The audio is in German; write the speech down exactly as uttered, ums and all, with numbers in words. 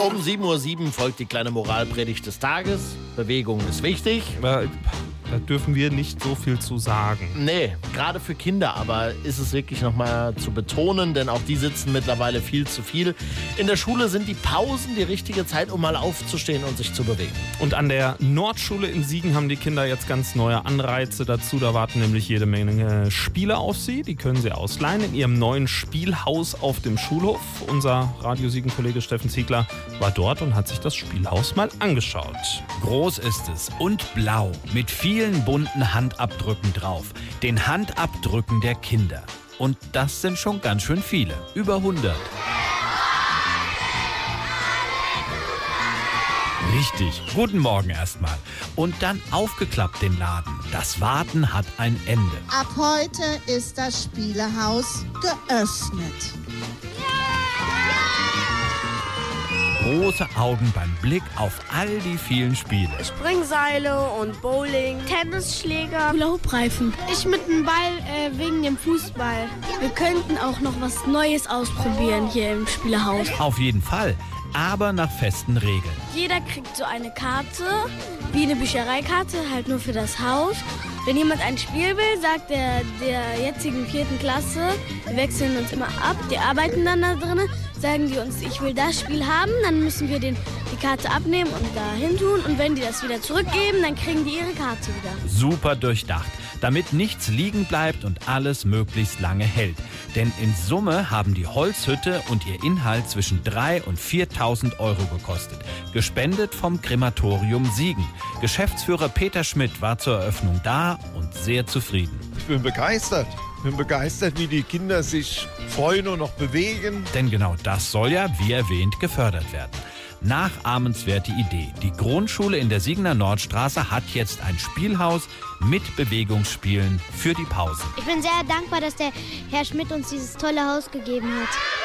Um sieben Uhr sieben folgt die kleine Moralpredigt des Tages. Bewegung ist wichtig. Da dürfen wir nicht so viel zu sagen. Nee, gerade für Kinder aber ist es wirklich nochmal zu betonen, denn auch die sitzen mittlerweile viel zu viel. In der Schule sind die Pausen die richtige Zeit, um mal aufzustehen und sich zu bewegen. Und an der Nordschule in Siegen haben die Kinder jetzt ganz neue Anreize dazu. Da warten nämlich jede Menge Spiele auf sie. Die können sie ausleihen in ihrem neuen Spielhaus auf dem Schulhof. Unser Radio Siegen-Kollege Steffen Ziegler war dort und hat sich das Spielhaus mal angeschaut. Groß ist es und blau mit vielen bunten Handabdrücken drauf. Den Handabdrücken der Kinder. Und das sind schon ganz schön viele. Über hundert. Richtig. Guten Morgen erstmal. Und dann aufgeklappt den Laden. Das Warten hat ein Ende. Ab heute ist das Spielehaus geöffnet. Große Augen beim Blick auf all die vielen Spiele. Springseile und Bowling, Tennisschläger, Hula-Hoop-Reifen. Ich mit dem Ball äh, wegen dem Fußball. Wir könnten auch noch was Neues ausprobieren hier im Spielehaus. Auf jeden Fall, aber nach festen Regeln. Jeder kriegt so eine Karte, wie eine Büchereikarte, halt nur für das Haus. Wenn jemand ein Spiel will, sagt der der jetzigen vierten Klasse, wir wechseln uns immer ab, die arbeiten dann da drin, sagen die uns, ich will das Spiel haben, dann müssen wir den, die Karte abnehmen und da hin tun. Und wenn die das wieder zurückgeben, dann kriegen die ihre Karte wieder. Super durchdacht, damit nichts liegen bleibt und alles möglichst lange hält. Denn in Summe haben die Holzhütte und ihr Inhalt zwischen dreitausend und viertausend Euro gekostet. Gespendet vom Krematorium Siegen. Geschäftsführer Peter Schmidt war zur Eröffnung da und sehr zufrieden. Ich bin begeistert. Ich bin begeistert, wie die Kinder sich freuen und noch bewegen. Denn genau das soll ja, wie erwähnt, gefördert werden. Nachahmenswerte Idee. Die Grundschule in der Siegener Nordstraße hat jetzt ein Spielhaus mit Bewegungsspielen für die Pausen. Ich bin sehr dankbar, dass der Herr Schmidt uns dieses tolle Haus gegeben hat.